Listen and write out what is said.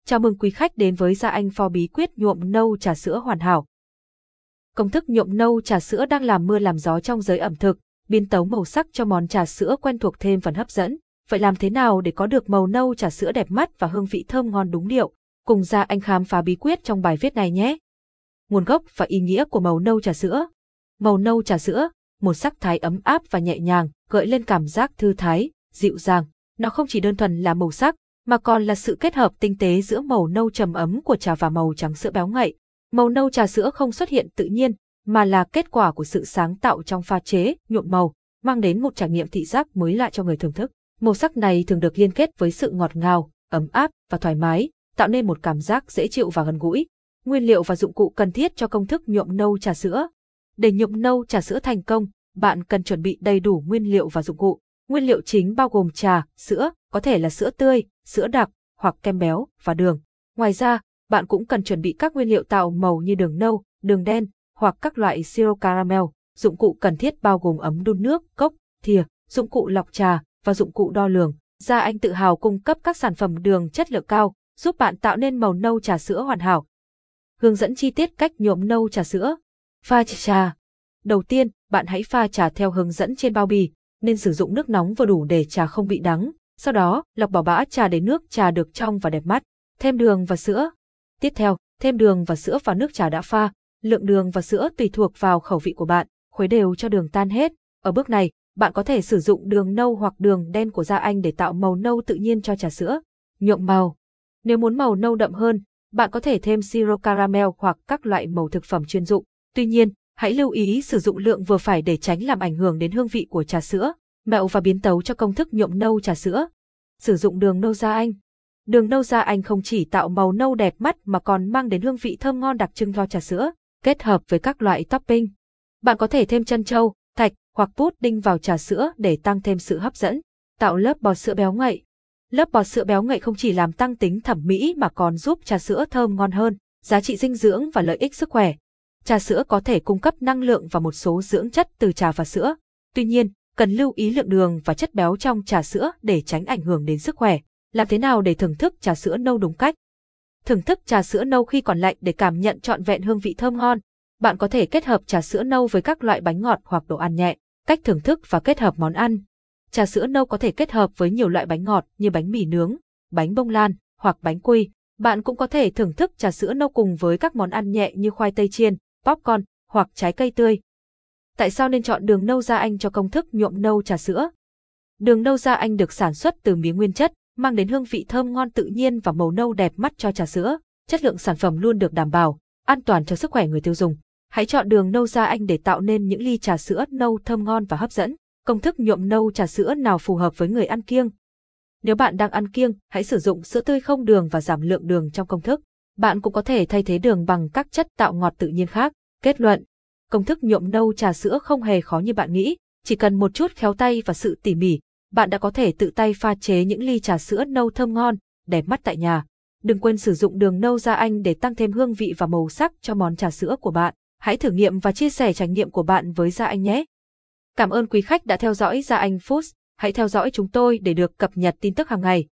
Chào mừng quý khách đến với Gia Anh for bí quyết nhuộm nâu trà sữa hoàn hảo. Công thức nhuộm nâu trà sữa đang làm mưa làm gió trong giới ẩm thực, biến tấu màu sắc cho món trà sữa quen thuộc thêm phần hấp dẫn. Vậy làm thế nào để có được màu nâu trà sữa đẹp mắt và hương vị thơm ngon đúng điệu? Cùng Gia Anh khám phá bí quyết trong bài viết này nhé. Nguồn gốc và ý nghĩa của màu nâu trà sữa. Màu nâu trà sữa, một sắc thái ấm áp và nhẹ nhàng, gợi lên cảm giác thư thái, dịu dàng. Nó không chỉ đơn thuần là màu sắc, mà còn là sự kết hợp tinh tế giữa màu nâu trầm ấm của trà và màu trắng sữa béo ngậy. Màu nâu trà sữa không xuất hiện tự nhiên, mà là kết quả của sự sáng tạo trong pha chế, nhuộm màu, mang đến một trải nghiệm thị giác mới lạ cho người thưởng thức. Màu sắc này thường được liên kết với sự ngọt ngào, ấm áp và thoải mái, tạo nên một cảm giác dễ chịu và gần gũi. Nguyên liệu và dụng cụ cần thiết cho công thức nhuộm nâu trà sữa. Để nhuộm nâu trà sữa thành công, bạn cần chuẩn bị đầy đủ nguyên liệu và dụng cụ. Nguyên liệu chính bao gồm trà, sữa, có thể là sữa tươi, sữa đặc, hoặc kem béo và đường. Ngoài ra, bạn cũng cần chuẩn bị các nguyên liệu tạo màu như đường nâu, đường đen, hoặc các loại siro caramel. Dụng cụ cần thiết bao gồm ấm đun nước, cốc, thìa, dụng cụ lọc trà và dụng cụ đo lường. Gia Anh tự hào cung cấp các sản phẩm đường chất lượng cao, giúp bạn tạo nên màu nâu trà sữa hoàn hảo. Hướng dẫn chi tiết cách nhuộm nâu trà sữa. Pha trà. Đầu tiên, bạn hãy pha trà theo hướng dẫn trên bao bì, nên sử dụng nước nóng vừa đủ để trà không bị đắng. Sau đó, lọc bỏ bã trà để nước trà được trong và đẹp mắt. Thêm đường và sữa. Tiếp theo, thêm đường và sữa vào nước trà đã pha. Lượng đường và sữa tùy thuộc vào khẩu vị của bạn, khuấy đều cho đường tan hết. Ở bước này, bạn có thể sử dụng đường nâu hoặc đường đen của Gia Anh để tạo màu nâu tự nhiên cho trà sữa. Nhuộm màu. Nếu muốn màu nâu đậm hơn, bạn có thể thêm siro caramel hoặc các loại màu thực phẩm chuyên dụng. Tuy nhiên, hãy lưu ý sử dụng lượng vừa phải để tránh làm ảnh hưởng đến hương vị của trà sữa. Mẹo và biến tấu cho công thức nhuộm nâu trà sữa. Sử dụng đường nâu Gia Anh. Đường nâu Gia Anh không chỉ tạo màu nâu đẹp mắt mà còn mang đến hương vị thơm ngon đặc trưng cho trà sữa, kết hợp với các loại topping. Bạn có thể thêm trân châu, thạch hoặc pudding vào trà sữa để tăng thêm sự hấp dẫn. Tạo lớp bọt sữa béo ngậy. Lớp bọt sữa béo ngậy không chỉ làm tăng tính thẩm mỹ mà còn giúp trà sữa thơm ngon hơn, giá trị dinh dưỡng và lợi ích sức khỏe. Trà sữa có thể cung cấp năng lượng và một số dưỡng chất từ trà và sữa. Tuy nhiên, cần lưu ý lượng đường và chất béo trong trà sữa để tránh ảnh hưởng đến sức khỏe. Làm thế nào để thưởng thức trà sữa nâu đúng cách? Thưởng thức trà sữa nâu khi còn lạnh để cảm nhận trọn vẹn hương vị thơm ngon. Bạn có thể kết hợp trà sữa nâu với các loại bánh ngọt hoặc đồ ăn nhẹ. Cách thưởng thức và kết hợp món ăn. Trà sữa nâu có thể kết hợp với nhiều loại bánh ngọt như bánh mì nướng, bánh bông lan hoặc bánh quy. Bạn cũng có thể thưởng thức trà sữa nâu cùng với các món ăn nhẹ như khoai tây chiên, popcorn hoặc trái cây tươi. Tại sao nên chọn đường nâu Gia Anh cho công thức nhuộm nâu trà sữa? Đường nâu Gia Anh được sản xuất từ mía nguyên chất, mang đến hương vị thơm ngon tự nhiên và màu nâu đẹp mắt cho trà sữa. Chất lượng sản phẩm luôn được đảm bảo, an toàn cho sức khỏe người tiêu dùng. Hãy chọn đường nâu Gia Anh để tạo nên những ly trà sữa nâu thơm ngon và hấp dẫn. Công thức nhuộm nâu trà sữa nào phù hợp với người ăn kiêng? Nếu bạn đang ăn kiêng, hãy sử dụng sữa tươi không đường và giảm lượng đường trong công thức. Bạn cũng có thể thay thế đường bằng các chất tạo ngọt tự nhiên khác. Kết luận, công thức nhuộm nâu trà sữa không hề khó như bạn nghĩ, chỉ cần một chút khéo tay và sự tỉ mỉ, bạn đã có thể tự tay pha chế những ly trà sữa nâu thơm ngon, đẹp mắt tại nhà. Đừng quên sử dụng đường nâu Gia Anh để tăng thêm hương vị và màu sắc cho món trà sữa của bạn. Hãy thử nghiệm và chia sẻ trải nghiệm của bạn với Gia Anh nhé. Cảm ơn quý khách đã theo dõi Gia Anh Foods. Hãy theo dõi chúng tôi để được cập nhật tin tức hàng ngày.